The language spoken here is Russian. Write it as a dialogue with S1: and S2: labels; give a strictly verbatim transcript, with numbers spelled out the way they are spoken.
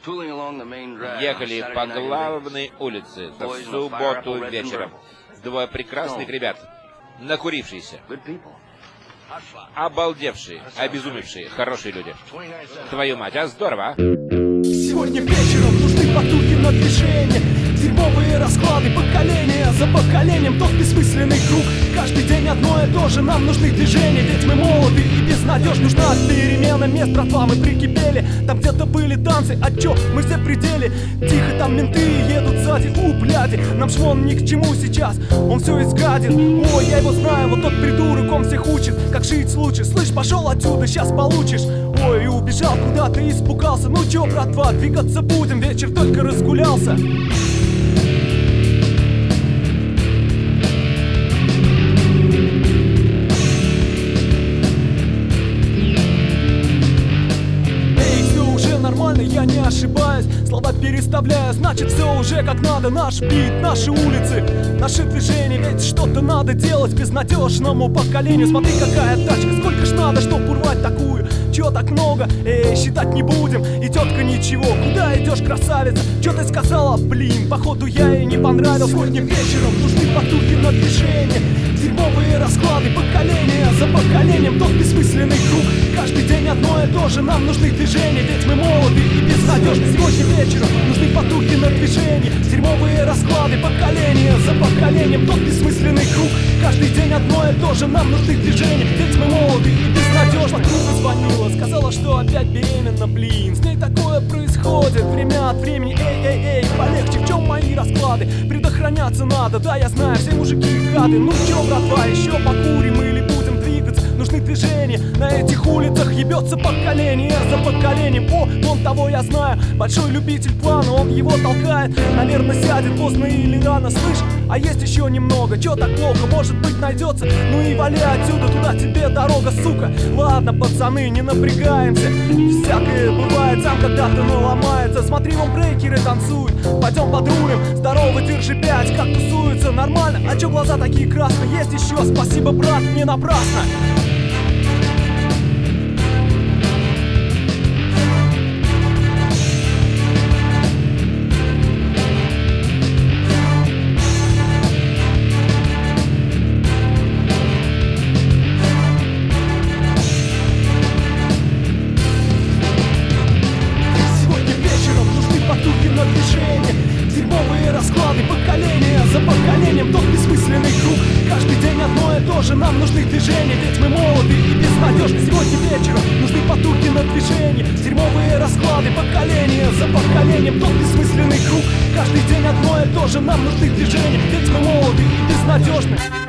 S1: ехали по главной улице в субботу вечером. Двое прекрасных ребят, накурившиеся, обалдевшие, обезумевшие, хорошие люди. Твою мать, а здорово, а?
S2: Сегодня вечером нужны потуги на движение. Дерьмовые расклады поколения за поколением, тот бессмысленный круг. Каждый день одно и то же, нам нужны движения. Ведь мы молоды и безнадежны, нужна перемена мест, братва, мы прикипели. Там где-то были танцы, а чё, мы все в пределе. Тихо, там менты едут сзади, у, бляди. Нам шмон ни к чему сейчас, он все изгаден. Ой, я его знаю, вот тот придурок, он всех учит, как жить лучше. Слышь, пошел отсюда, сейчас получишь. Ой, убежал куда-то, испугался. Ну чё, братва, двигаться будем, вечер только разгулялся. Я не ошибаюсь, слова переставляю, значит все уже как надо. Наш бит, наши улицы, наши движения. Ведь что-то надо делать безнадежному поколению. Смотри, какая тачка, сколько ж надо, чтоб урвать такую. Чё так много? Эй, считать не будем. И тетка ничего, куда идешь, красавица? Чё ты сказала? Блин, походу я ей не понравился. Сегодня вечером нужны потуги на движение. Дерьмовые расклады поколения за поколением, тот бессмысленный круг. Каждый день одно и то же, нам нужны движения. Ведь мы молоды и безнадежны. Сегодня вечером нужны потуги на движение. Дерьмовые расклады поколения за поколением, тот бессмысленный круг. Каждый день одно и то же, нам нужны движения. Ведь мы молоды и безнадежны. Подруга звонила, сказала, что опять беременна, блин. С ней такое происходит время от времени. Эй, эй, эй, полегче, в чем мои расклады? Предохраняться надо, да, я знаю, все мужики гады. Ну чё, братва, еще покурим или будем двигаться? Нужны движения, на этих улицах ебется поколение за поколением. О, вон того я знаю, большой любитель плана, он его толкает. Наверное, сядет поздно или рано, слышь? А есть еще немного, чё так плохо, может быть найдется. Ну и вали отсюда, туда тебе дорога, сука. Ладно, пацаны, не напрягаемся. Всякое бывает, сам когда-то наломается. Смотри, вон брейкеры танцуют, пойдем подрулим. Здорово, держи пять, как тусуются, нормально. А чё глаза такие красные? Есть еще, спасибо, брат, не напрасно. Дерьмовые расклады поколения за поколением, тот бессмысленный круг. Каждый день одно и то же, нам нужны движения. Ведь мы молоды и безнадежны. Сегодня вечером нужны потуги на движение. Дерьмовые расклады поколения за поколением, тот бессмысленный круг. Каждый день одно и то же, нам нужны движения. Ведь мы молоды и безнадежны.